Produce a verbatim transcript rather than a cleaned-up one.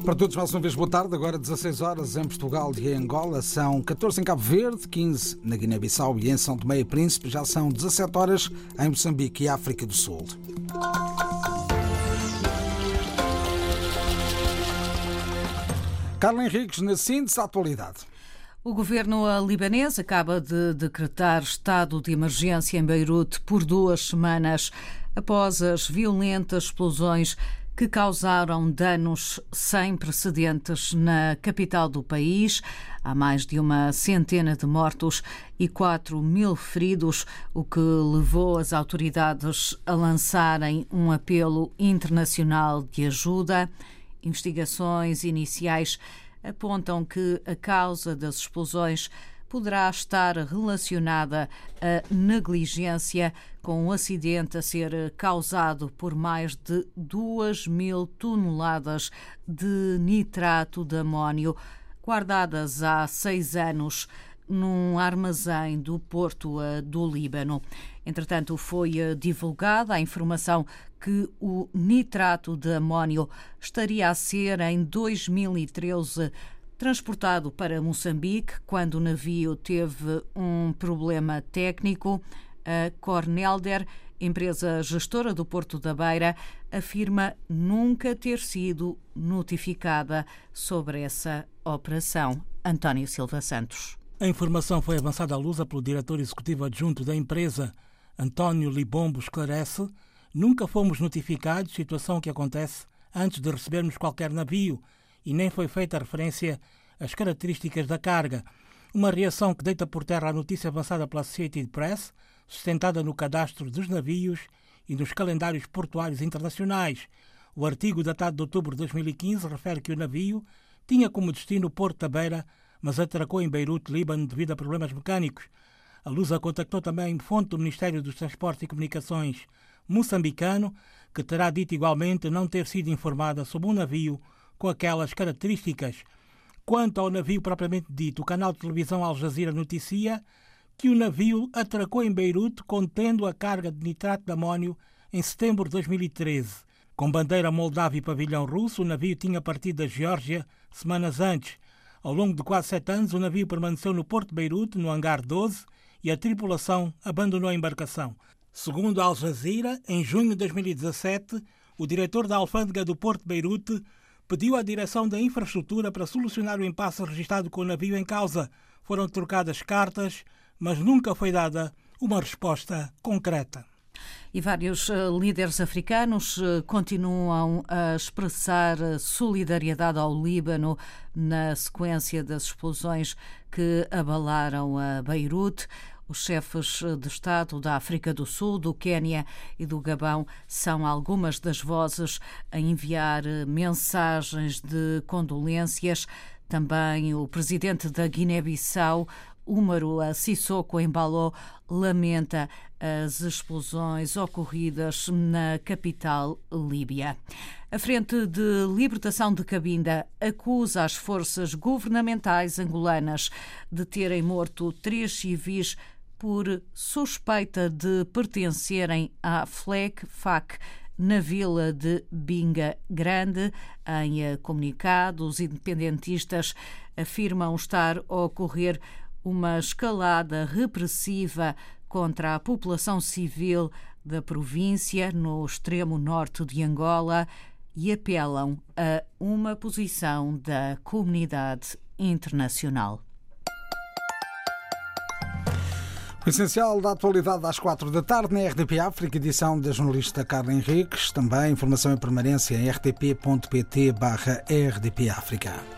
Para todos, mais uma vez, boa tarde. Agora dezasseis horas em Portugal e em Angola. São catorze em Cabo Verde, quinze na Guiné-Bissau e em São Tomé e Príncipe. Já são dezassete horas em Moçambique e África do Sul. Carla Henriques, na síntese da atualidade. O governo libanês acaba de decretar estado de emergência em Beirute por duas semanas após as violentas explosões que causaram danos sem precedentes na capital do país. Há mais de uma centena de mortos e quatro mil feridos, o que levou as autoridades a lançarem um apelo internacional de ajuda. Investigações iniciais apontam que a causa das explosões poderá estar relacionada à negligência, com um acidente a ser causado por mais de duas mil toneladas de nitrato de amónio, guardadas há seis anos num armazém do Porto do Líbano. Entretanto, foi divulgada a informação que o nitrato de amónio estaria a ser, em dois mil e treze, transportado para Moçambique, quando o navio teve um problema técnico. A Cornelder, empresa gestora do Porto da Beira, afirma nunca ter sido notificada sobre essa operação. António Silva Santos. A informação foi avançada à luz pelo diretor executivo adjunto da empresa, António Libombo, esclarece: nunca fomos notificados, situação que acontece antes de recebermos qualquer navio, e nem foi feita referência às características da carga. Uma reação que deita por terra a notícia avançada pela Associated Press, sustentada no cadastro dos navios e nos calendários portuários internacionais. O artigo, datado de outubro de dois mil e quinze, refere que o navio tinha como destino o Porto da Beira, mas atracou em Beirute, Líbano, devido a problemas mecânicos. A Lusa contactou também fonte do Ministério dos Transportes e Comunicações moçambicano, que terá dito igualmente não ter sido informada sobre um navio com aquelas características. Quanto ao navio propriamente dito, o canal de televisão Al Jazeera noticia que o navio atracou em Beirute contendo a carga de nitrato de amónio em setembro de dois mil e treze. Com bandeira moldava e pavilhão russo, o navio tinha partido da Geórgia semanas antes. Ao longo de quase sete anos, o navio permaneceu no Porto de Beirute, no hangar doze, e a tripulação abandonou a embarcação. Segundo a Al Jazeera, em junho de dois mil e dezassete, o diretor da alfândega do Porto de Beirute pediu à direção da infraestrutura para solucionar o impasse registado com o navio em causa. Foram trocadas cartas, mas nunca foi dada uma resposta concreta. E vários líderes africanos continuam a expressar solidariedade ao Líbano na sequência das explosões que abalaram a Beirute. Os chefes de Estado da África do Sul, do Quénia e do Gabão são algumas das vozes a enviar mensagens de condolências. Também o presidente da Guiné-Bissau, Umaru Sissoko Embalo, lamenta as explosões ocorridas na capital líbia. A Frente de Libertação de Cabinda acusa as forças governamentais angolanas de terem morto três civis por suspeita de pertencerem à F L E C F A C na vila de Binga Grande. Em comunicado, os independentistas afirmam estar a ocorrer uma escalada repressiva contra a população civil da província no extremo norte de Angola e apelam a uma posição da comunidade internacional. O essencial da atualidade às quatro da tarde na R D P África, edição da jornalista Carla Henriques. Também informação em permanência em r t p ponto p t barra r d p África.